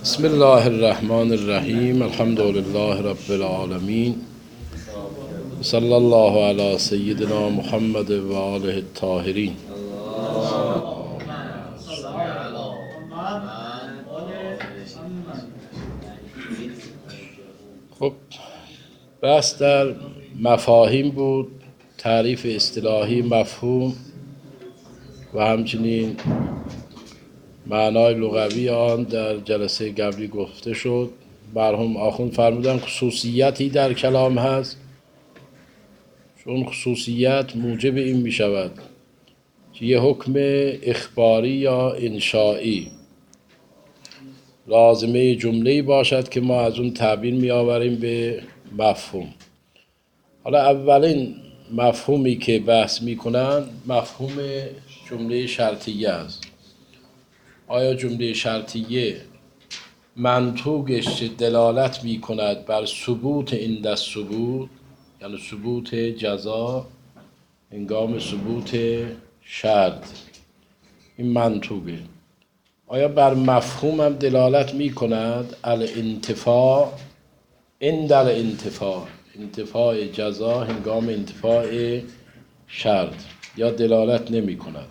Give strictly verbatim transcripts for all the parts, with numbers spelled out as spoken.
بسم الله الرحمن الرحیم. الحمد لله رب العالمین. صلی الله علی سیدنا محمد و آله الطاهرین. خب بحث در مفاهیم بود، تعریف اصطلاحی مفهوم و همچنین معنای لغوی آن در جلسه قبلی گفته شد. مرحوم آخوند فرمودن خصوصیتی در کلام هست، چون خصوصیت موجب این می شود که یه حکم اخباری یا انشائی لازمه جمله‌ای باشد که ما از اون تعبیر می آوریم به مفهوم. حالا اولین مفهومی که بحث می کنن مفهوم جمله شرطیه است. آیا جمله شرطیه منطوقش دلالت می کند بر ثبوت عند الثبوت، یعنی ثبوت جزا هنگام ثبوت شرط، این منطوقه. آیا بر مفهوم هم دلالت می کند الانتفاع عند الانتفاع، انتفاع جزا هنگام انتفاع شرط، یا دلالت نمی کند؟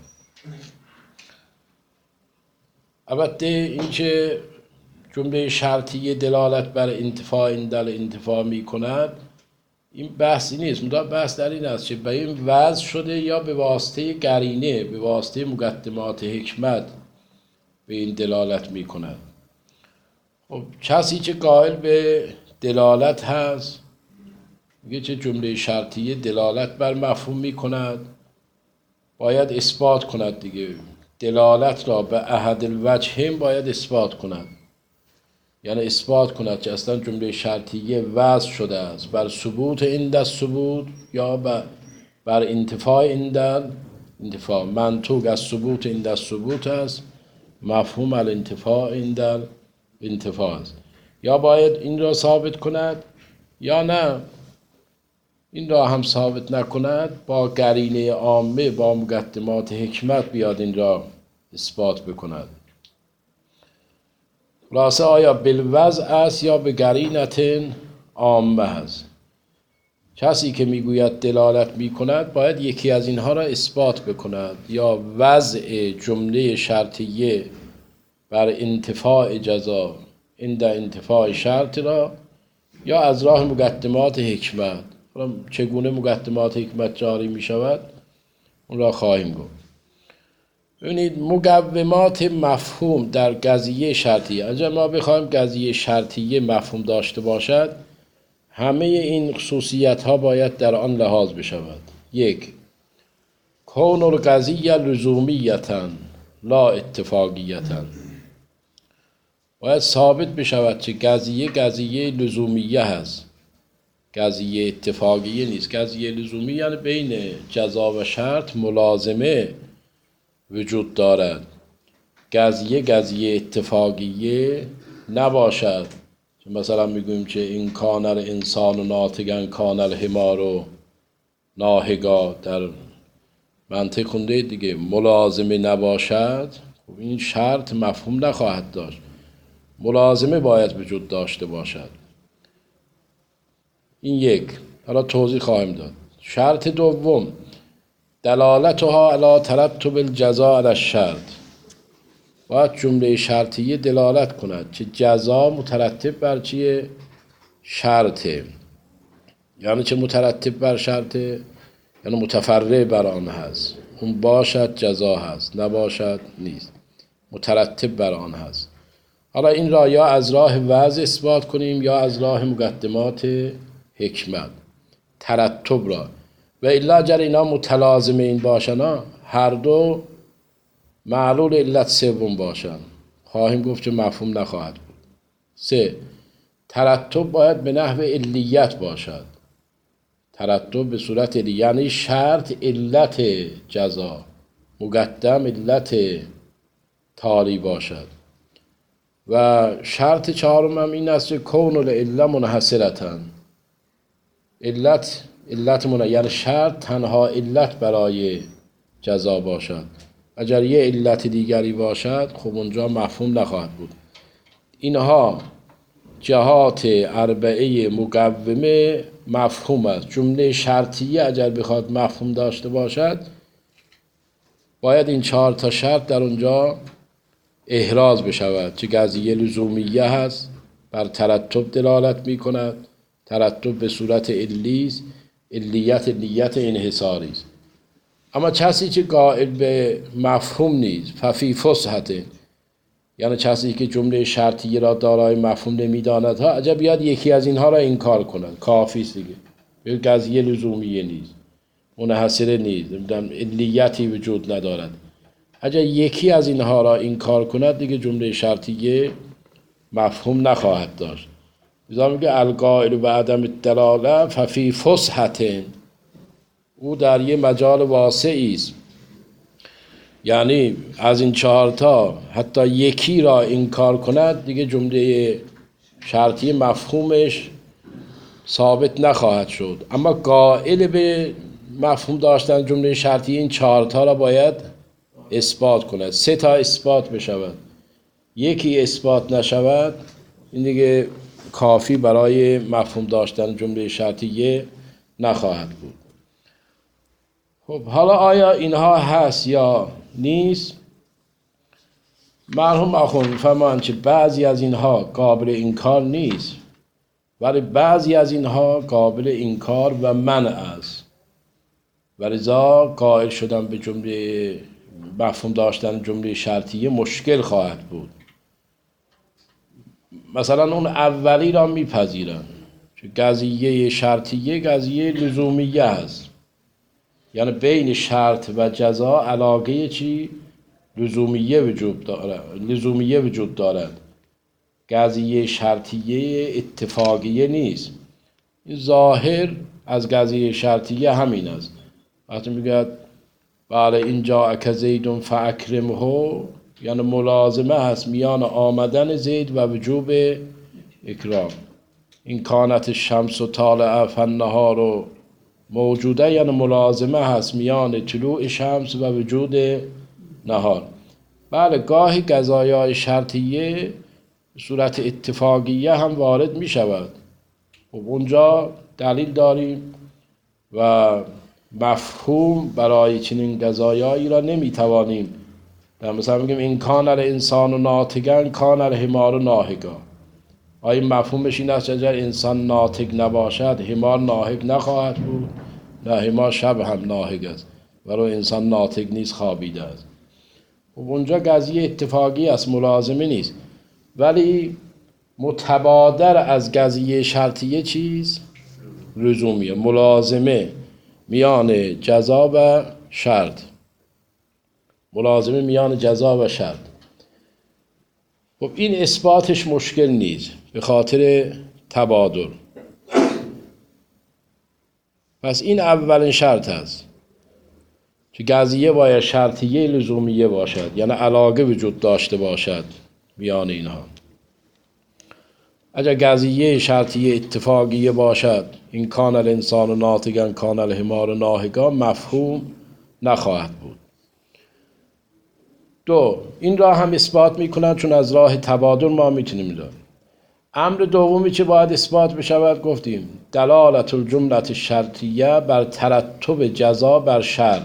البته اینکه جمله شرطیه دلالت بر انتفاع عند الانتفاع می کند این بحثی نیست. مدام بحث در این است که به این وضع شده یا به واسطه قرینه، به واسطه مقدمات حکمت به این دلالت می کند. خب کسی که قائل به دلالت هست میگه چه جمله شرطیه دلالت بر مفهوم می کند، باید اثبات کند دیگه. دلالت را به احد الوجهین باید اثبات کند، یعنی اثبات کند که اصلا جمله شرطیه وضع شده است بر ثبوت عند الثبوت یا بر, بر انتفاع عند الانتفاع. منطوق از ثبوت عند الثبوت است، مفهوم الانتفاع عند الانتفاع است. یا باید این را ثابت کند یا نه این را هم ثابت نکند، با قرینه عامه با مقدمات حکمت بیاد این را اثبات بکند. خلاصه آیا بالوضع است یا به قرینت عامه است؟ کسی که میگوید دلالت میکند باید یکی از اینها را اثبات بکند، یا وضع جمله شرطیه بر انتفاع جزا عند انتفاع شرط را، یا از راه مقدمات حکمت. چگونه مقدمات حکمت جاری می شود اون را خواهیم گفت. ببینید مقومات مفهوم در قضیه شرطیه، اگر ما بخوایم قضیه شرطیه مفهوم داشته باشد همه این خصوصیت ها باید در آن لحاظ بشود. یک، کون القضیه لزومیتا لا اتفاقیتا، باید ثابت بشود که قضیه قضیه لزومیه هست، قضیه اتفاقیه نیست. قضیه لزومی یعنی بین جزا و شرط ملازمه وجود دارد. قضیه قضیه اتفاقیه نباشد که مثلا میگوییم که این کان الانسان و ناطقا کان الحمار و ناهگا، در منطق خونده دیگه ملازمه نباشد، خب این شرط مفهوم نخواهد داشت. ملازمه باید وجود داشته باشد. این یک، حالا توضیح خواهیم داد. شرط دوم دلالتها علی ترتب الجزاء علی الشرط، باید جمله شرطیه دلالت کند که جزا مترتب بر چیه؟ شرطه. یعنی چه مترتب بر شرطه؟ یعنی متفرع بر آن هست، اون باشد جزا هست، نباشد نیست، مترتب بر آن هست. حالا این را یا از راه وضع اثبات کنیم یا از راه مقدمات حکمت ترتب را. و الا اگر اینا متلازم این باشن، هر دو معلول علت سوم باشن، خواهیم گفت که مفهوم نخواهد بود. سه، ترتب باید به نحو علیت باشد. ترتب به صورت علی، یعنی شرط علت جزا، مقدم علت تالی باشد. و شرط چهارم هم این است که کون العله منحصرة، علت علت منحصر، یعنی شرط تنها علت برای جزا باشد. اگر یه علت دیگری باشد خب اونجا مفهوم نخواهد بود. اینها جهات اربعه مقومه مفهوم است. جمله شرطیه اگر بخواد مفهوم داشته باشد باید این چهار تا شرط در اونجا احراز بشود. چه قضیه لزومیه هست، بر ترتب دلالت می کند، ترتب به صورت علی است، علیت نیت انحصاری است. اما کسی که قائل به مفهوم نیست، ففی فسحته، یعنی کسی که جمله شرطیه را دارای مفهوم نمیداند ها، عجب بیاد یکی از اینها را انکار کند، کافی است دیگه. به قضیه لزومیه نیست، منحصره نیست، علیتی وجود ندارد. اگر یکی از اینها را انکار کند دیگه جمله شرطیه مفهوم نخواهد داشت. لذا میگه القائل و عدم الدلاله ففی فسحته، او در یه مجال واسعی است. یعنی از این چهارتا حتی یکی را انکار کند دیگه جمله شرطی مفهومش ثابت نخواهد شد. اما قائل به مفهوم داشتن جمله شرطی این چهارتا را باید اثبات کند. سه تا اثبات بشود، یکی اثبات نشود این دیگه کافی برای مفهوم داشتن جمله شرطیه نخواهد بود. خب حالا آیا اینها هست یا نیست؟ مرحوم آخوند می‌فرمایند که بعضی از اینها قابل انکار نیست ولی بعضی از اینها قابل انکار و منع است و لذا قائل شدن به جمله مفهوم داشتن جمله شرطیه مشکل خواهد بود. مثلا اون اولی را میپذیرن که قضیه شرطیه قضیه لزومیه است، یعنی بین شرط و جزا علاقه چی؟ لزومیه وجود دارد. لزومیه وجود دارد. قضیه شرطیه اتفاقیه نیست. این ظاهر از قضیه شرطیه همین است. وقتی میگه بله این جاءک زید فاکرمه، یعنی ملازمه هست میان آمدن زید و وجوب اکرام. این کانت الشمس و طالع فالنهار و موجوده، یعنی ملازمه هست میان طلوع شمس و وجود نهار. بله گاهی قضایای شرطیه صورت اتفاقیه هم وارد می شود. و اونجا دلیل داریم و مفهوم برای چنین قضایایی را نمی توانیم. در مثلا میگیم این کان الانسان و ناطقا کان الحمار ناهقا. آیا مفهومش این است اگر انسان ناطق نباشد حمار ناهق نخواهد بود؟ نه، حمار شب هم ناهق است ولی انسان ناطق نیست، خوابیده است. و اونجا قضیه اتفاقی است، ملازمه نیست. ولی متبادر از قضیه شرطیه چیز؟ لزومیه، ملازمه میان جزا و شرط. ملازمه میان جزا و شرط. خب این اثباتش مشکل نیست به خاطر تبادر. پس این اولین شرط است که قضیه باید شرطیه لزومیه باشد، یعنی علاقه وجود داشته باشد میان اینها. اگر قضیه شرطیه اتفاقیه باشد، این کان الانسان ناطقا کان الحمار ناهقا، مفهوم نخواهد بود. دو، این را هم اثبات میکنند چون از راه تبادل ما میتونیم داریم. امر دومی که باید اثبات بشود گفتیم دلالت الجملت شرطیه بر ترتب جزا بر شرط.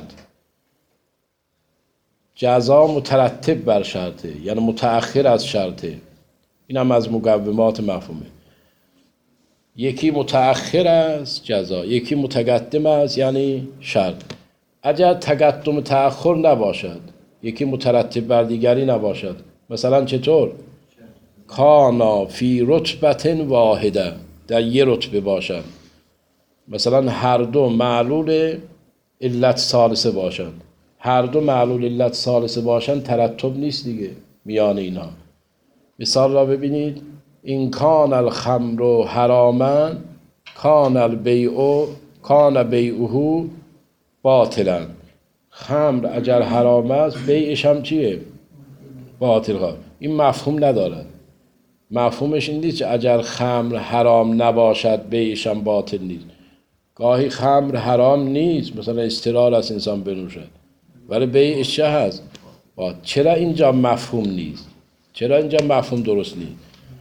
جزا مترتب بر شرطه، یعنی متأخر از شرطه. این هم از مقومات مفهومه. یکی متأخر از جزا، یکی متقدم است یعنی شرط. اگر تقدم تأخر نباشد، یکی مترتب بر دیگری نباشد، مثلا چطور؟ کانا فی رتبت واحده، در یه رتبه باشند. مثلا هر دو معلول علت ثالثه باشند. هر دو معلول علت ثالثه باشند ترتب نیست دیگه میان اینها. مثال را ببینید، این کان الخمر حراما کان البیع کان بیعه باطلا. خمر اگر حرام است بیعش هم چیه؟ باطل خواهد. این مفهوم ندارد. مفهومش این نیست که اگر خمر حرام نباشد بیعش هم باطل نیست. گاهی خمر حرام نیست، مثلا استرار است انسان بنوشد، ولی بیعش چه هست؟ چرا اینجا مفهوم نیست؟ چرا اینجا مفهوم درست نیست؟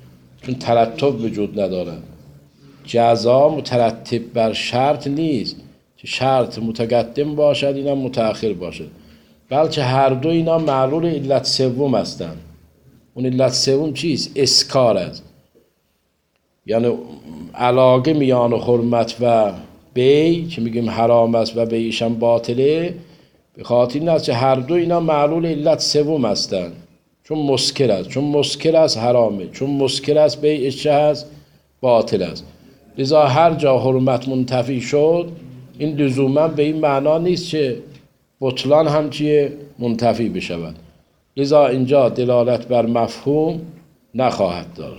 چون ترتب وجود ندارد. جزا مترتب بر شرط نیست که شرط متقدم باشد اینم متأخر باشد، بلکه هر دو اینا معلول علت سوم هستند. اون علت سوم چیست؟ اسکار است، یعنی علاقه میان حرمت و بی که میگیم حرام است و بیعش هم باطله، به خاطر این است که هر دو اینا معلول علت سوم هستند. چون مسکر است، چون مسکر است حرامه، چون مسکر است بیعش چه هست؟ باطل است. لذا هر جا حرمت منتفی شد این لزوما به این معنا نیست که بطلان هم چیه؟ منتفی بشود. لذا اینجا دلالت بر مفهوم نخواهد داشت.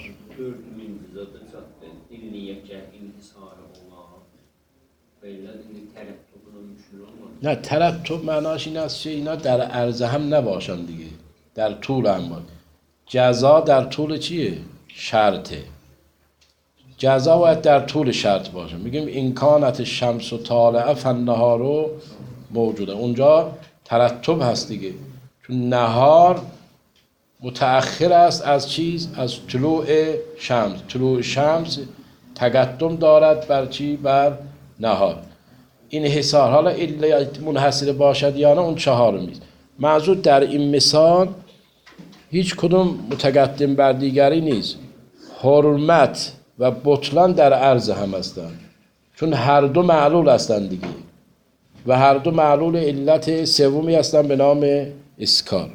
نه، ترتب معناش این است که اینا در عرض هم نباشن دیگه، در طول هم باید. جزا در طول چیه؟ شرطه. جزا باید در طول شرط باشه. میگیم امکانات شمس و طالعه فالنهار موجوده، اونجا ترتب هست دیگه، چون نهار متأخر است از چیز؟ از طلوع شمس. طلوع شمس تقدم دارد بر چی؟ بر نهار. این حصار حالا علت منحصر باشد یا نه اون چهارمی است. منظور در این مثال هیچ کدوم متقدم بر دیگری نیست. حرمت و بطلان در عرض هم هستند، چون هر دو معلول هستند دیگه، و هر دو معلول علت سومی هستند به نام اسکار.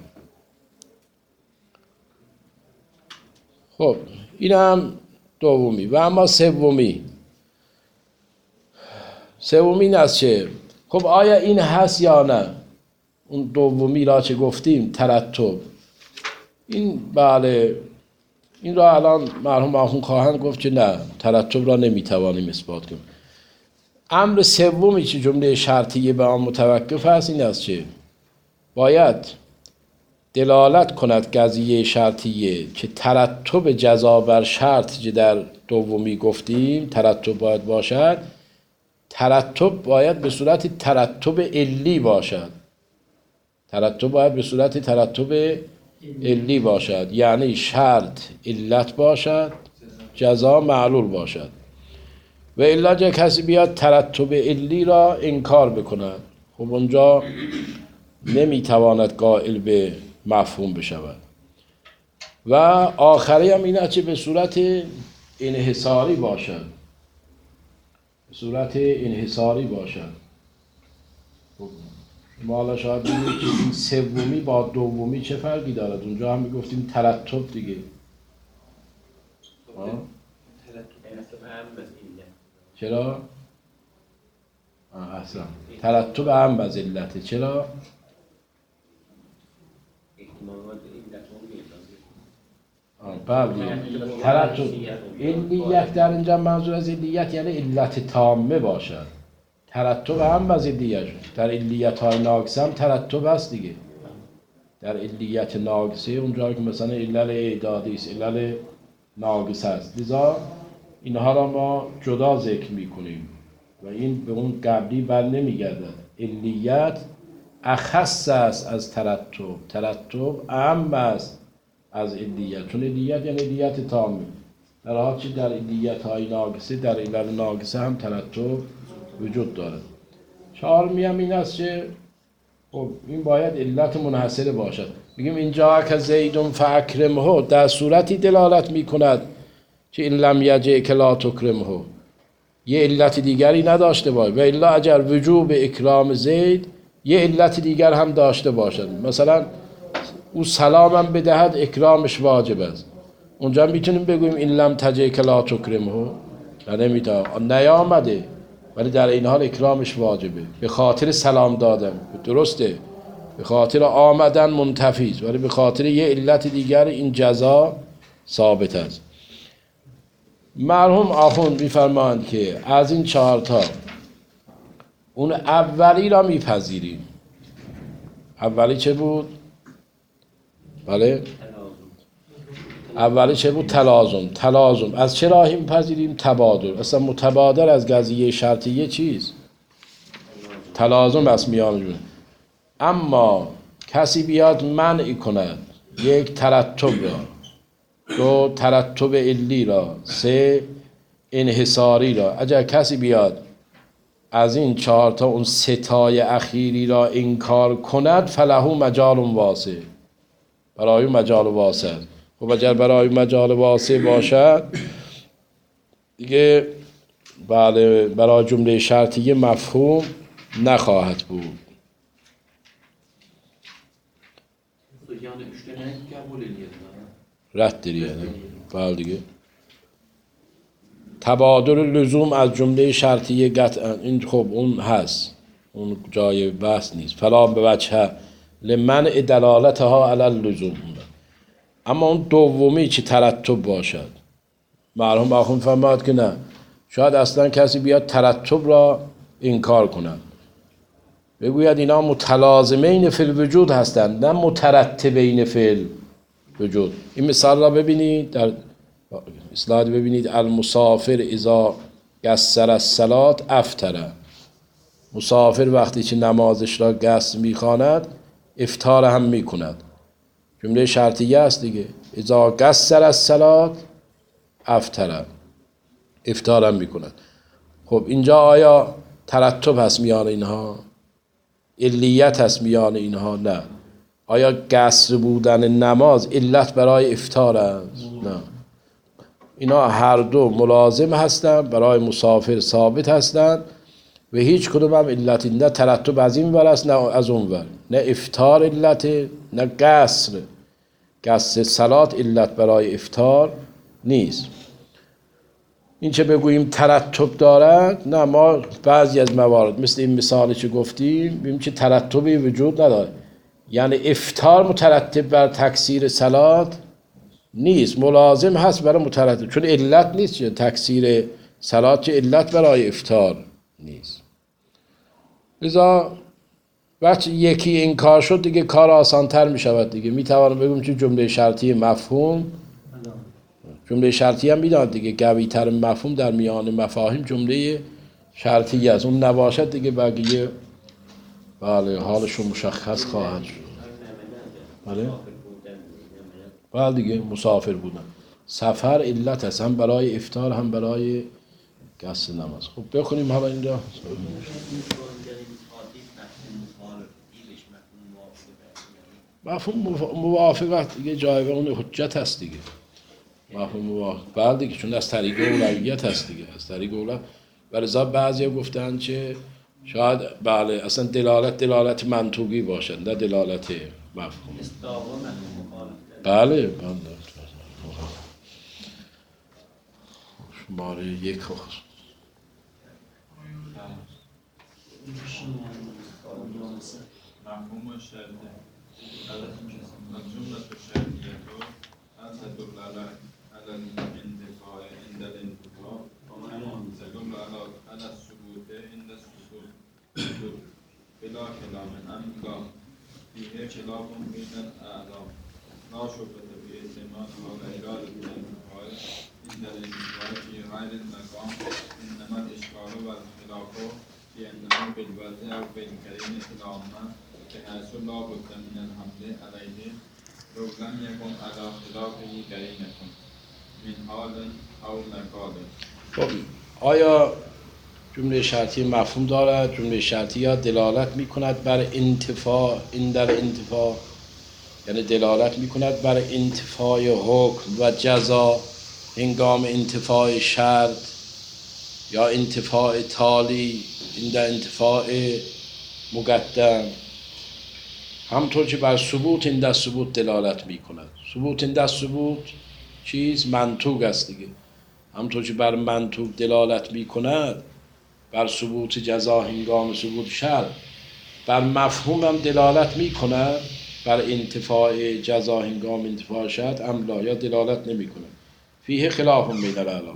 خب این هم دومی. و اما سومی، سومی این است که خب آیا این هست یا نه؟ اون دومی را چه گفتیم ترتب، این بله، این را الان مرحوم آخوند خواهند گفت که نه، ترتب را نمیتوانیم اثبات کنیم. امر سومی که جمله شرطیه به آن متوقف است این است که باید دلالت کند قضیه شرطیه که ترتب جزا بر شرط که در دومی گفتیم ترتب باید باشد، ترتب باید به صورت ترتب علی باشد. ترتب باید به صورت ترتب علی باشد، یعنی شرط علت باشد، جزا معلول باشد. و الا جا کسی بیاد ترتب علی را انکار بکند، خب اونجا نمیتواند قائل به مفهوم بشود. و آخری هم اینه که به صورت انحصاری باشد، به صورت انحصاری باشد. ما حالا شاید بگیم که این سومی با دومی چه فرقی دارد؟ اونجا هم میگفتیم ترتب دیگه. چرا؟ اصلا ترتب هم از علته. چرا؟ بله، ترتب علیت در اینجا منظور از علیت یعنی علت تامه باشد. ترتب هم از علیت، در علیت های ناقصه هم ترتب هست دیگه. در علیت ناقصه اونجا که مثلا علل اعدادی است، علل ناقصه است، لذا اینها را ما جدا ذکر میکنیم و این به اون قبلی بر نمیگردد. علیت اخص است از ترتب، ترتب اهم است از علیت، چون علیت یعنی علیت تامه، در حالی که در علیت های ناقصه، در علل ناقصه هم ترتب وجود دارد. چهارمی هم این است که خب این باید علت منحصره باشد. میگیم اینجا که زیدون فاکرمه در صورتی دلالت میکند که این لم یجئ لا تکرمه، یه علت دیگری نداشته باید. و الا اگر وجوب اکرام زید یه علت دیگر هم داشته باشد، مثلا او سلام هم بدهد اکرامش واجب است، اونجا میتونیم بگوییم این لم تجئ لا تکرمه، نمیتونه نیامده ولی در این حال اکرامش واجبه، به خاطر سلام دادن درسته، به خاطر آمدن منتفی، ولی به خاطر یه علت دیگر این جزا ثابت است. مرحوم آخوند میفرمایند که از این چهار تا اون اولی را میپذیریم. اولی چه بود؟ بله؟ اولی چه بود؟ تلازم. تلازم از چه راهی میپذیریم؟ تبادل. اصلا متبادل از قضیه شرطیه چیست؟ تلازم است میانشون. اما کسی بیاد منع کند یک ترتب را دو ترتب علی را، سه انحصاری را. اگر کسی بیاد از این چهار تا اون ستای اخیری را انکار کند فله مجال واسع، برای مجال واسع. خب اگر برای مجال واسع باشد دیگه بله برای جمله شرطیه مفهوم نخواهد بود. رد دیگه بله دیگه تبادل لزوم از جمله شرطیه قطعا این خب اون هست، اون جای بحث نیست. فلا به وجه لمنع دلالتها علی اللزوم. اما اون دومی چی ترتب باشد، مرحوم آخوند فرماد که نه، شاید اصلا کسی بیاد ترتب را انکار کند، بگوید اینا متلازمین فی الوجود هستند نه مترتبین فی الوجود. این مثال را ببینید در اسلاید، ببینید المسافر اذا قصر الصلاة افطر. مسافر وقتی که نمازش را قصر میخواند افطار هم میکند. جمله شرطیه است دیگه، اذا قصر الصلاة افطر، افطار هم میکند. خب اینجا آیا ترتب هست میان اینها؟ علیت هست میان اینها؟ نه. آیا قصر بودن نماز علت برای افطار است؟ نه. اینا هر دو ملازم هستند، برای مسافر ثابت هستند و هیچ کدوم هم علت نه ترتب از این ور است نه از اون ور، نه افطار علت نه قصر. قصر صلات علت برای افطار نیست. این چه بگوییم ترتب دارد، نه، ما بعضی از موارد مثل این مثالی که گفتیم ببینیم که ترتبی وجود نداره، یعنی افطار مترتب بر تکثیر صلات نیست، ملازم هست برای مترتب، چون علت نیست که تکثیر صلات که علت برای افطار نیست. لذا وقتی یکی انکار شد دیگه کار آسانتر می شود دیگه. می توانم بگم که جمله شرطی مفهوم، جمله شرطی هم میداد دیگه، قوی تر مفهوم در میان مفاهیم جمله شرطی است. اون نباشد دیگه بقیه بله حالشون مشخص خواهد شد. بله بله دیگه مسافر بودن، سفر علت است هم برای افطار هم برای قصد نماز. خب بخونیم حالا اینجا مفهوم موافقت دیگه جایگاه اون حجت هست دیگه. مفهوم موافق بله دیگه، چون از طریق اولویت هست دیگه، از طریق اولویت. ولذا بعضی گفتن که شاید بله اصلا دلالت دلالت منطوقی باشد نه دلالت مفهوم. بله بله شماره یک خواست مفهوم الشرطه الجملة الشرطية أن تدل على على الانتفاع عند الانتفاع تدل على على الثبوت عند الثبوت بلا كلام أم لا فيه خلاف بين الأعلام لا شبهة في احتمالها وإرادة الانتفاع عند الانتفاع في غير المقام إنما الإشكال والخلاف بأنه بالوضع أو بالكلمة العامة بحيث لا بد من الحمل عليه لو لم يكن على خلافه قرينة من حال أو مقال. خب آیا جمله شرطی مفهوم دارد؟ جمله شرطی یا دلالت می کند بر انتفاع این در انتفاع، یعنی دلالت می کند بر انتفاع حکم و جزا هنگام انتفاع شرط، یا انتفاع تالی این در انتفاع مقدم. همطور که بر ثبوت این در ثبوت دلالت می کند. ثبوت این در ثبوت چیز منطوق است دیگه. همطور که بر منطوق دلالت می کند بر ثبوت جزا هنگام ثبوت شرط، بر مفهوم هم دلالت می کند بر انتفاع جزا هنگام انتفاع شرط املا یا دلالت نمی کند. فیه خلاف بین العلم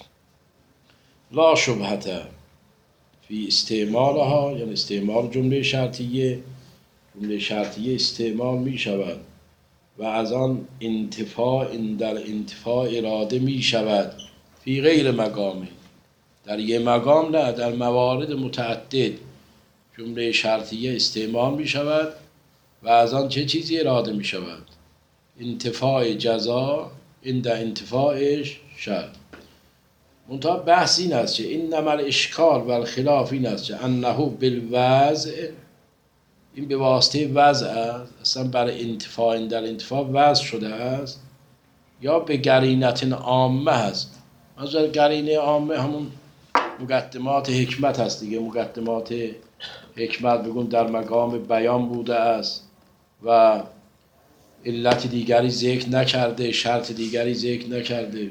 لا شبهته فی استعمالها، یعنی استعمال جمله شرطیه، جمله شرطیه استعمال می شود و از آن انتفاع این در انتفاع اراده می شود فی غیر مقامه، در یه مقام نه، در موارد متعدد جمله شرطیه استعمال می شود و از آن چه چیزی اراده می شود؟ انتفاع جزا عند انتفاعش شرط. منتها بحث این است که انما الاشکال و الخلاف این است که انه بالوضع، این به واسطه وضع است، اصلا برای انتفاع در انتفاع وضع شده است، یا به قرینت عامه است. مثلا قرینه عامه همون مقدمات حکمت هست دیگه. مقدمات حکمت بگون در مقام بیان بوده است و علت دیگری ذکر نکرده، شرط دیگری ذکر نکرده،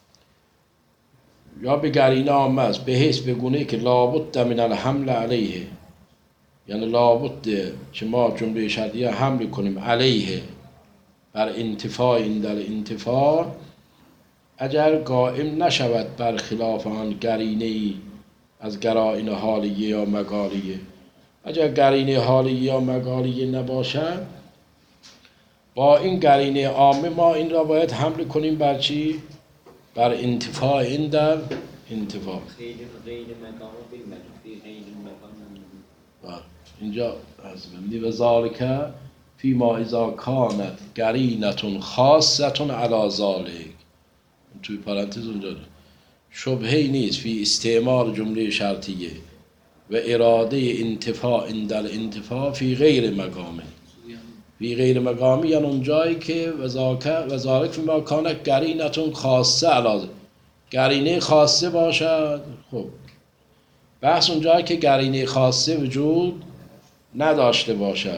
یا به قرینه عامه است به حیث بگونه که لابد من الحمل علیه، یعنی لابد که ما جمله شرطیه حمل کنیم علیه بر انتفاع این در انتفاع، اگر قائم نشود بر خلاف آن قرینه ای از قرائن حالیه یا مقالیه. اگر قرینه حالیه یا مقالیه نباشد، با این قرینه عامه ما این را باید حمل کنیم بر چی؟ بر انتفاع این در انتفاع. غیر غیر مقام بالمقام غیر مقام. اینجا از بندی و ذالک فی ما اذا کانت قرینة خاصة علی ذالک، توی پرانتز اونجا شبهه‌ای نیست فی استعمال جمله شرطیه و اراده انتفاع در انتفاع فی غیر مقامه. فی غیر مقامی یعنی اونجایی که و ذالک فی ما کانت قرینة خاصه علی ذالک، قرینه خاصه باشد. خب بحث اونجایی که قرینه خاصه وجود نداشته باشد.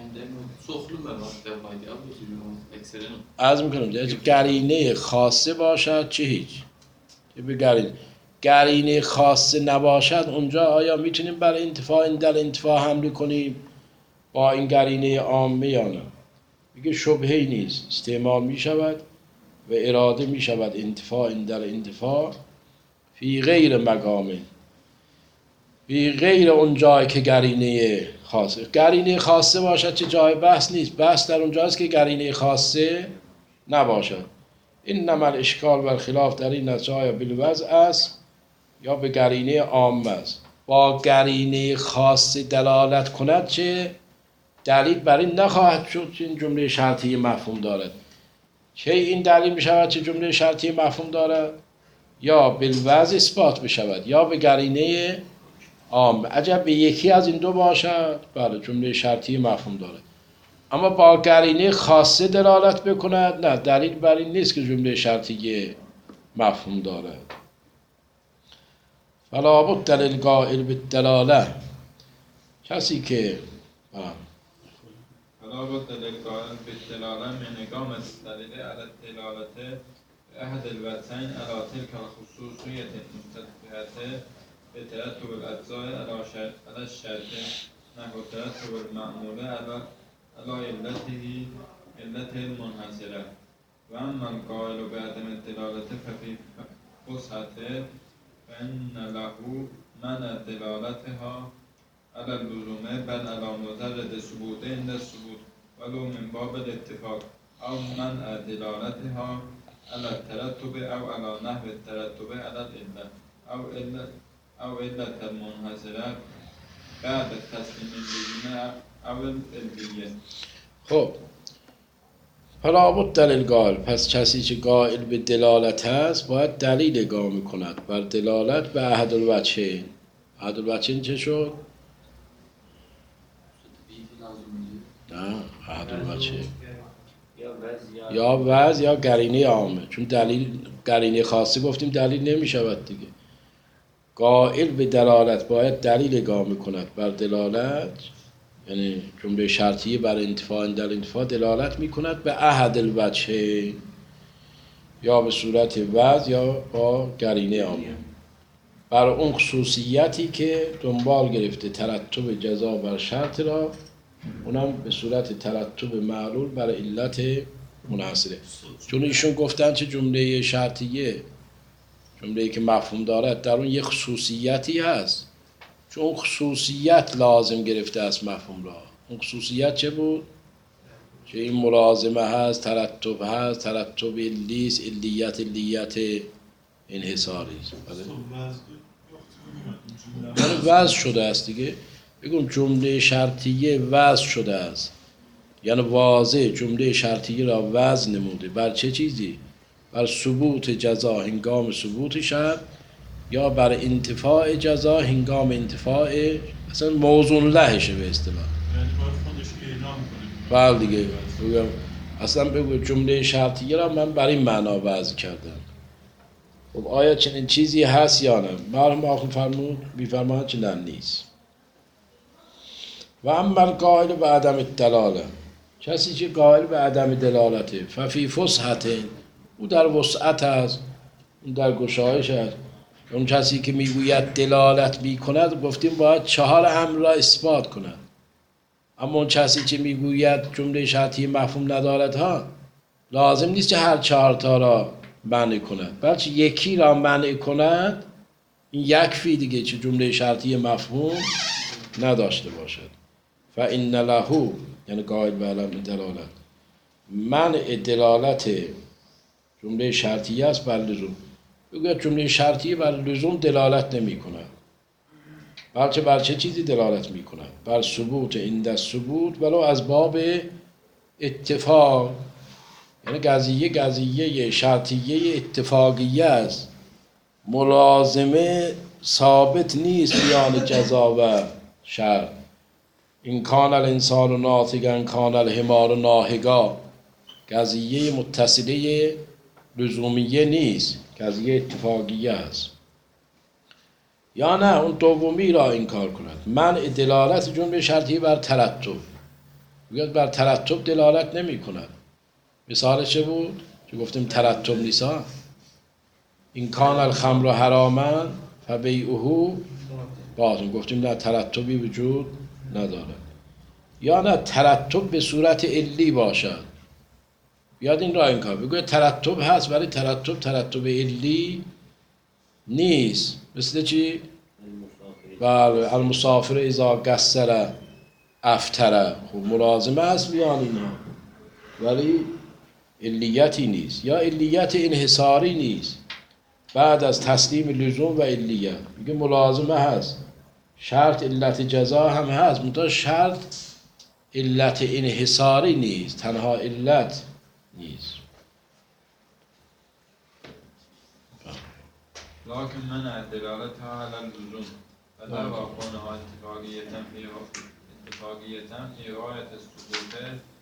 عرض میکنم دیگه قرینه خاصه باشد چه هیچ. به قرینه قرینه خاصه نباشد اونجا آیا میتونیم برای انتفاع این در انتفاع حمل کنیم با این قرینه عامه یا نه؟ میگه شبهه‌ای نیست، استعمال میشود و اراده میشود انتفاع این در انتفاع فی غیر مقامه، فی غیر اون جایی که قرینه خاصه. قرینه خاصه باشد چه جای بحث نیست، بحث در اونجاست که قرینه خاصه نباشد. انما الاشکال و الخلاف در این است آیا بالوضع است یا به قرینه عامه است. با قرینه خاصه دلالت کند چه دلیل بر این نخواهد شد که این جمله شرطی مفهوم دارد. چه این دلیل میشود چه جمله شرطی مفهوم دارد؟ یا بالوضع اثبات بشود یا به قرینه عام. عجب به یکی از این دو باشد بله جمله شرطی مفهوم دارد. اما با قرینه خاصه دلالت بکند نه، دلیل بر این نیست که جمله شرطی مفهوم دارد. فلا بد للقائل بالدلاله، کسی که فلا بد للقائل بالدلاله من اقامة الدلیل على الدلاله احد الوجهين على تلك الخصوصية المشتبهة بترتب الأجزاء على الشرط نحو ترتب المعمول على على علته علته المنحصرة. وأما القائل بعدم الدلالة ففي فسحته فإن له منع دلالتها على اللزوم بل على مجرد ثبوت عند الثبوت ولو من باب الاتفاق، أو منع دلالتها على الترتب أو على نحو الترتب على العلة أو علة أو علة المنحصرة بعد تسلیم اللزوم أو العلویه. خب فلا بد للقائل، پس کسی که قائل به دلالت هست باید دلیل اقامه کند بر دلالت به احد الوجهین. احد الوجهین چه شد؟ نه احد الوجهین یا وضع یا قرینه عامه، چون دلیل قرینه خاصی گفتیم دلیل نمی شود دیگه. قائل به دلالت باید دلیل اقامه کند بر دلالت، یعنی جمله شرطیه بر انتفاع در انتفاع دلالت می کند به احد الوجهین، یا به صورت وضع یا با قرینه عامه، بر اون خصوصیتی که دنبال گرفته ترتب جزا بر شرط را، اونم به صورت ترتب معلول بر علت منحصره. چون ایشون گفتن چه جمله شرطیه، جمله‌ای که مفهوم دارد در اون یه خصوصیتی هست، چون خصوصیت لازم گرفته است مفهوم را. اون خصوصیت چه بود؟ که این ملازمه هست، ترتب هست، ترتب علیست، علیت علیت انحصاری است. بله وضع شده است دیگه. بگم جمله شرطیه وضع شده است، یعنی واضح جمله شرطیه را وضع نموده. بر چه چیزی؟ بر ثبوت جزا هنگام ثبوت شرط یا بر انتفاع جزا هنگام انتفاع، اصلا موزون لهشه به اصطلاح. یعنی باید خودش اعلام کنه. بله دیگه بگم اصلا بگو جمله شرطیه را من بر این معنا وضع کردم. خب آیا چنین چیزی هست یا نه؟ مرحوم آخون فرمود بیفرماید که نه نیست. و اما القائل به عدم الدلاله، کسی که قائل به عدم دلالته، ففی فسحت، او در وسعت است، اون در گشایش است. اون کسی که میگوید دلالت میکند گفتیم باید چهار امر را اثبات کند. اما اون کسی که میگوید جمله شرطی مفهوم ندارد ها، لازم نیست که هر چهار تا را منع کند، بلکه یکی را منع کند، این یکفی دیگه که جمله شرطی مفهوم نداشته باشد. فإن له، یعنی قائل به عدم دلالت، منع دلالت جمله شرطی است بر لزوم. بگوید جمله شرطی بر لزوم دلالت نمی کند، بلکه بر چه چیزی دلالت می کند؟ بر ثبوت عند ثبوت، ولو از باب اتفاق. یعنی قضیه قضیه شرطیه اتفاقیه است، ملازمه ثابت نیست میان جزا و شرط. این کان الانسان ناطقا کان الحمار ناهقا، قضیه متصله لزومیه نیست، قضیه اتفاقیه است. یا نه اون دومی را انکار کند، منع دلالت جمله شرطی بر ترتب، بگوید بر ترتب دلالت نمی کند. مثالش چه بود؟ که گفتیم ترتب نیسا. این کان الخمر حراما فبیعه باطل، گفتیم نه ترتبی وجود ندارد. یا نه ترتب به صورت علی باشد، بیاد این را انکار، بگوید ترتب هست ولی ترتب ترتب علی نیست. مثل چی؟ بله المسافر اذا قصر افطر، خب ملازمه هست بیان اینا ولی علیتی نیست، یا علیت انحصاری نیست بعد از تسلیم لزوم و علیت. میگه ملازمه هست، شرط علت جزا هم هست، منتها شرط علت انحصاری نیست، تنها علت نیست. لكن منع دلالتها على اللزوم فلا واقعها اتفاقية في اتفاقية في غاية الثبوت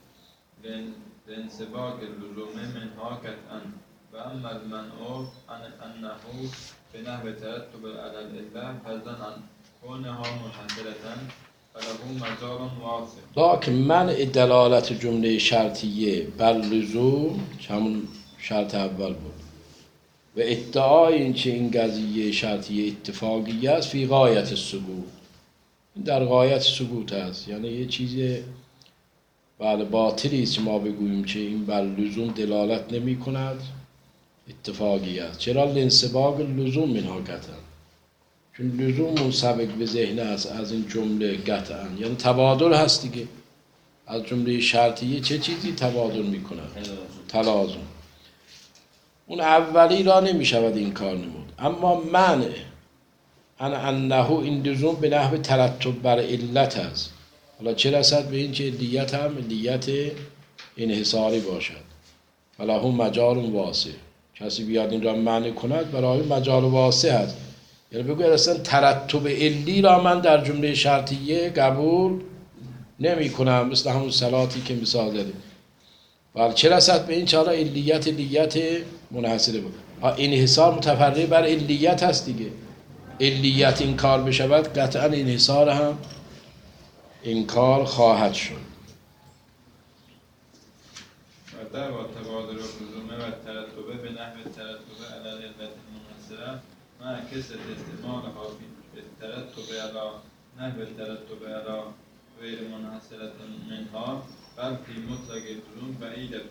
لانسباق اللزوم منها قطعا. وأما المنع عن أنه بنحو ترتب على العلة فضلا عن كونها منحصرة فله مجال واسع. لكن منع دلالت جمله شرطیه بر لزوم همون شرط اول بود و ادعای این که این قضیه شرطیه اتفاقی است فی غایت ثبوت، این در غایت ثبوت است. یعنی یه چیز بله باطلی است که ما بگوییم که این بر لزوم دلالت نمی کند، اتفاقی است. چرا؟ لانسباق لزوم منها قطعا، چون لزوم منسبق به ذهن است از این جمله قطعا، یعنی تبادل هست دیگه. از جمله شرطیه چه چیزی تبادل می کند؟ تلازم. اون اولی را نمی شود این کار نمود. اما منع ان انه این لزوم به نحو ترتب بر علت است. حالا چه رسد به این که علیت هم علیت انحصاری باشد، فله مجال واسع، کسی بیاد این را منع کند برای مجال واسع است. یعنی بگوید اصلا ترتب علی را من در جمله شرطیه قبول نمی کنم، مثل همون صلاتی که مثال زدیم. ولی چه رسد به این که حالا علیت علیت منحصره بود. انحصار متفرع بر علیت هست دیگه. علیت انکار بشود قطعا انحصار هم انکار خواهد شد. و در با تبادل لزومه و ترتبه به نحو ترتبه علی العلت المنحصره مع کسرت استعمالها فی الترتب علی نحو الترتب علی غیر منحصرة منها بل فی مطلق اللزوم بعیدة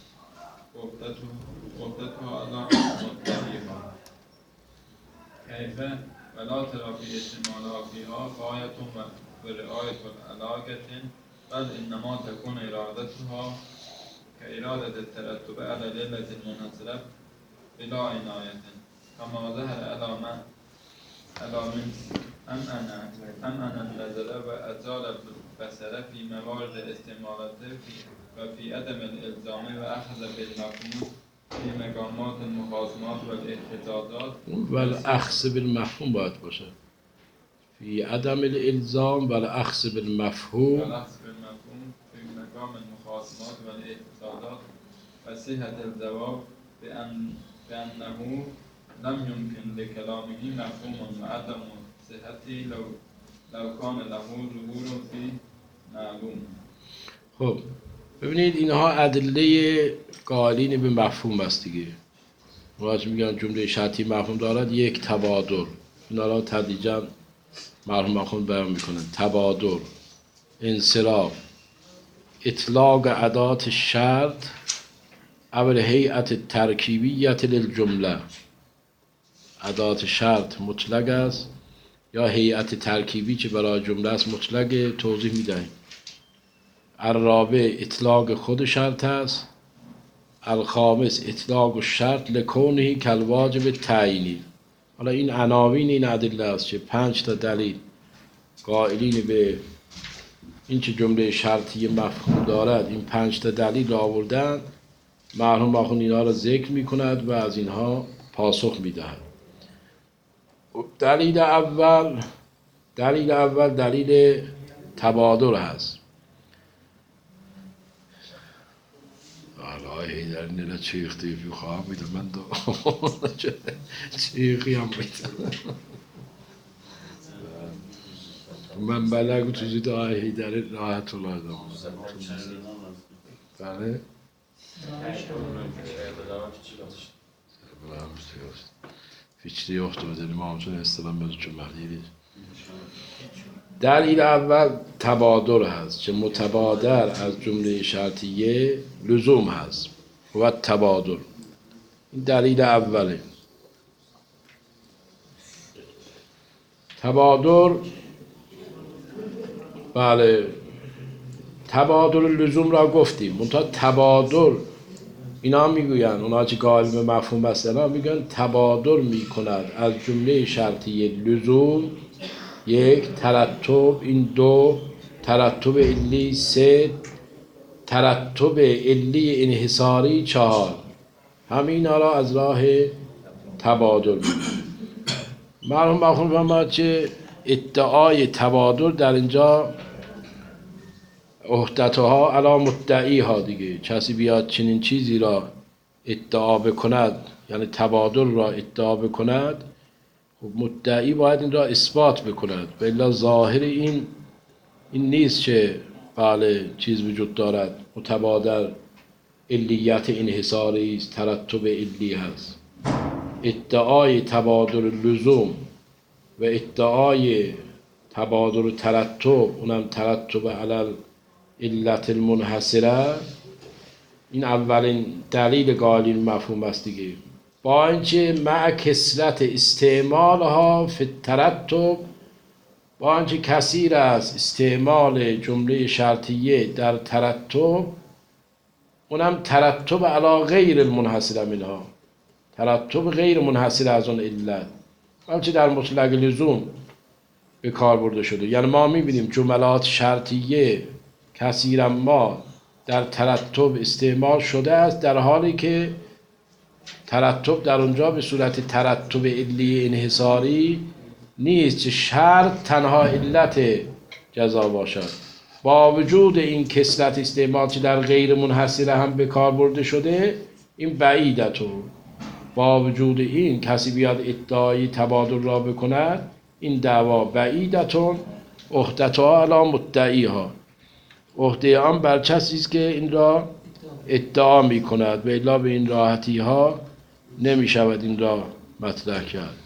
وقتها علی مطلقها کیف ولا ترى في استعمالها فيها غایة و رعایة العلاقة بل انما تكون ارادتها كإرادة الترتب على العلة المنحصرة بلا عنایة كما ظهر على من على من أمأن أمأن النظر وأزال البصر في موارد استعمالته و فی عدم الالزام و اخذ بالمفهوم في مقامات المخاصمات والاحتجاجات ولی اخذ بالمفهوم باید باشه فی عدم الالزام ولی اخذ بالمفهوم والأخذ بالمفهوم في مقام المخاصمات والاحتجاجات وصحة الجواب بأن بأنه لم يمكن لكلامه مفهوم وعدم صحته لو لو كان له ظهور في معلوم. خب ببینید اینها ادله قائلین به مفهوم است دیگه. وقتی میگن جمله شرطی مفهوم دارد یک تبادر، اینا را تدریجا مرحوم آخوند بیان میکنن. تبادر، انصراف، اطلاق ادات شرط اول هیئت ترکیبیت للجمله. ادات شرط مطلق است یا هیئت ترکیبی که برای جمله است مطلق، توضیح میدهیم. الرابع اطلاق خود شرط است. الخامس اطلاق شرط لکونه کالواجب تعیینی. حالا این عناوین این ادله است که پنج تا دلیل قائلین به این که جمله شرطی مفهوم دارد این پنج تا دلیل را آوردن. مرحوم آخوند اینها را ذکر میکند و از اینها پاسخ میدهد. دلیل اول دلیل اول دلیل تبادر هست. آقای حیدر نیره چیختی فی خواهم میده من دو چیخی هم میده من بلگو توزی دا آقای حیدر راحت رو لازم بله فیچری اختو بدهیم همچون استلام بزن چون مخیری. دلیل اول تبادر هست که متبادر از جمله شرطیه لزوم هست و تبادر. این دلیل اوله. تبادر بله تبادر لزوم را گفتیم. منتها تبادر اینا میگوین اونا که قائل به مفهوم هستن میگن تبادر میکند از جمله شرطیه لزوم یک ترتب، این دو ترتب علی، سه ترتب علی انحصاری، چهار همین را از راه تبادر می‌کنیم. مرحوم آخوند فرمود که ادعای تبادر در اینجا احدتها علی مدعیها دیگه. کسی بیاد چنین چیزی را ادعا بکند یعنی تبادر را ادعا بکند، خب مدعی باید این را اثبات بکند و الا ظاهر این این نیست که بله چیز وجود دارد متبادر علیت انحصاری است، ترتب علی هست. ادعای تبادر لزوم و ادعای تبادر ترتب، اونم ترتب علی علت المنحصره، این اولین دلیل قائلین مفهوم است دیگه. با اینکه مع کثرت استعمالها فی الترتب، با اینکه کثیر است استعمال جمله شرطیه در ترتب، اونم ترتب علی غیر المنحصره منها، ترتب غیر منحصر از اون علت، بلکه در مطلق لزوم به کار برده شده. یعنی ما میبینیم جملات شرطیه کثیرا ما در ترتب استعمال شده است، در حالی که ترتب در اونجا به صورت ترتب علی انحصاری نیست که شرط تنها علت جزا باشد. با وجود این کثرت استعمال که در غیر منحصره هم به کار برده شده، این بعیدتو. با وجود این کسی بیاد ادعای تبادل را بکند، این دعوا بعیدتون احدتها علی مدعیها، عهده آن بر کسی است که این را ادعا می کند و الا به این راحتی ها نمی شود این را مطرح کرد.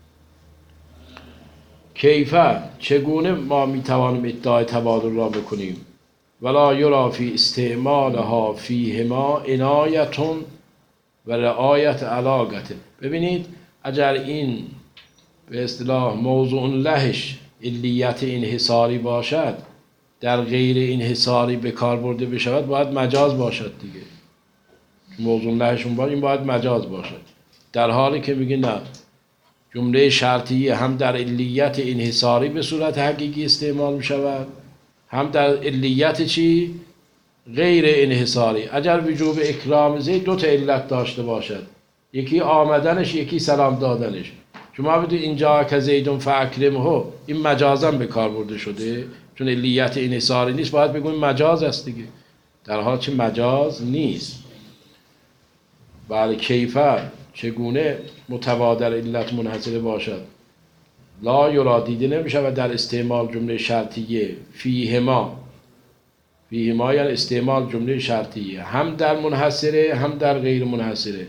کیفه چگونه ما می توانیم ادعای تبادل را بکنیم؟ ولا یرا فی استعمالها فیهما عنایتون و رعایت علاقت. ببینید اگر این به اصطلاح موضوع لهش علیت انحصاری باشد، در غیر انحصاری به کار برده بشود، باید مجاز باشد دیگه. موضوع لهشون باید این باید مجاز باشد، در حالی که میگه نه، جمله شرطیه هم در علیت انحصاری به صورت حقیقی استعمال میشود، هم در علیت چی؟ غیر انحصاری. اگر وجوب اکرام زید دو تا علت داشته باشد، یکی آمدنش، یکی سلام دادنش. شما بدید اینجا که زیدون فاکرمه، این مجازا به کار برده شده، چون علیت انحصاری نیست، باید بگویم مجاز است دیگه، در حال چه مجاز نیست. بله کیفر چگونه متبادر علت منحصره باشد؟ لا یرا دیده نمی شود در استعمال جمله شرطیه فیهما. فیهما یعنی استعمال جمله شرطیه هم در منحصره هم در غیر منحصره.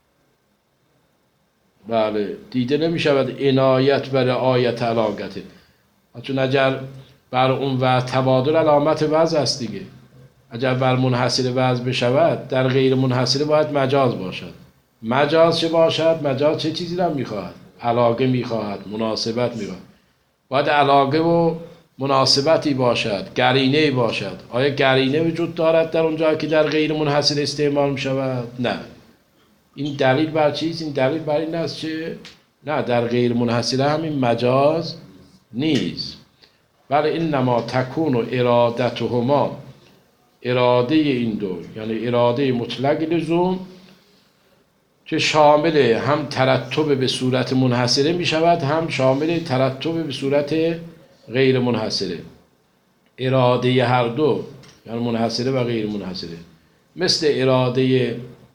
بله دیده نمی شود عنایت و رعایت علاقته، چون اگر بر اون و تبادل علامت وضع است دیگه. اگر بر منحصره وضع بشود در غیر منحصره باید مجاز باشد. مجاز چه باشد؟ مجاز چه چیزی را میخواهد؟ علاقه میخواهد، مناسبت میخواهد. باید علاقه و مناسبتی باشد، قرینه باشد. آیا قرینه وجود دارد در اونجا که در غیر منحصره استعمال میشود؟ نه. این دلیل بر چیست؟ این دلیل بر این است که نه، در غیر منحصره همین مجاز نیست. بله انما تکون و ارادتهما، اراده این دو یعنی اراده مطلق لزوم که شامل هم ترتب به صورت منحصره می شود، هم شامل ترتب به صورت غیر منحصره. اراده هر دو یعنی منحصره و غیر منحصره، مثل اراده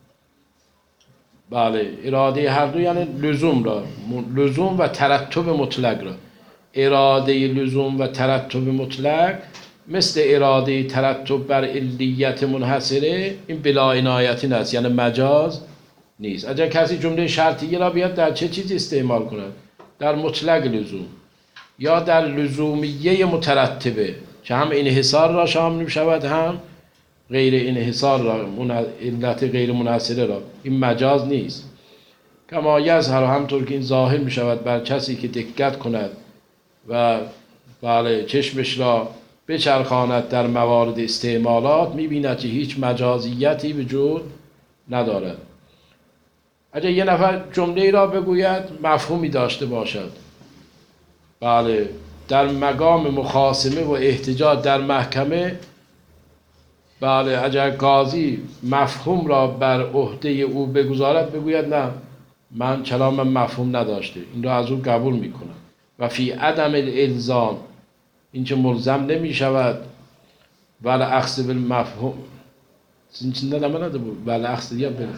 بله اراده هر دو یعنی لزوم را، لزوم و ترتب مطلق را. اراده لزوم و ترتب مطلق مثل اراده ترتب بر علیت منحصره، این بلا عنایتی است یعنی مجاز نیست. اگر کسی جمله شرطیه را بیاد در چه چیزی استعمال کند؟ در مطلق لزوم یا در لزومیه مترتبه که هم انحصار را شامل می شود هم غیر انحصار را، علت غیر منحصره را. این مجاز نیست. کما یظهر، همطور که این ظاهر می شود بر کسی که دقت کند و بله چشمش را بچرخاند در موارد استعمالات، می بیند که هیچ مجازیتی وجود ندارد. اگر یه نفر جمله را بگوید مفهومی داشته باشد، بله در مقام مخاصمه و احتجاج در محکمه، بله اگر قاضی مفهوم را بر عهده او بگذارد، بگوید نه من کلامم مفهوم نداشته، این را از او قبول میکنم. و فی عدم الالزام، این که ملزم نمی شود، ولی اخذ بالمفهوم این چند نمه نده بود، ولی اخذ یا بله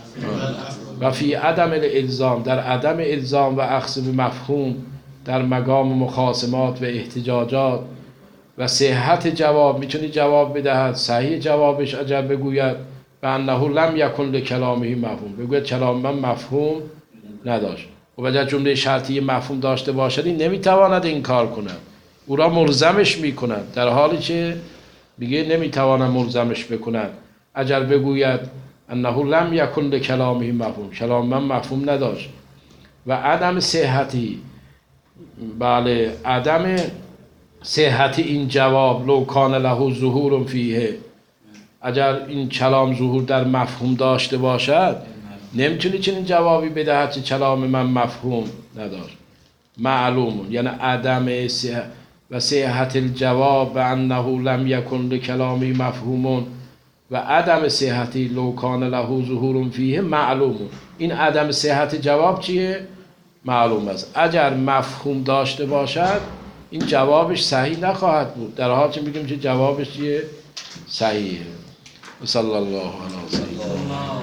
و فی عدم الالزام، در عدم الزام و اخذ بالمفهوم در مقام مخاصمات و احتجاجات و صحت جواب، میتونی جواب بدهد صحیح جوابش اگر بگوید و انه لم یکن لکلامه مفهوم، بگوید کلام من مفهوم نداشت. و اگر جمله شرطی مفهوم داشته باشد این نمیتواند این کار کند، او را ملزمش میکند، در حالی که میگه نمیتواند ملزمش بکند. اگر بگوید انه لم یکن لکلامه مفهوم، کلام من مفهوم نداشت. و عدم صحتی، بله عدم صحت این جواب لو کان له ظهور فیه، اگر این کلام ظهور در مفهوم داشته باشد نمیتونی چنین جوابی بدهد که کلام من مفهوم نداشت. معلوم یعنی عدم صحت و صحت الجواب و انه لم یکن لکلامی مفهوم و عدم صحتی لو کان له ظهور فیه معلوم. این عدم صحت جواب چیه؟ معلوم است. اگر مفهوم داشته باشد این جوابش صحیح نخواهد بود، در حالی که میگیم که جوابش چیه؟ صحیحه. صلی الله علیه و سلم.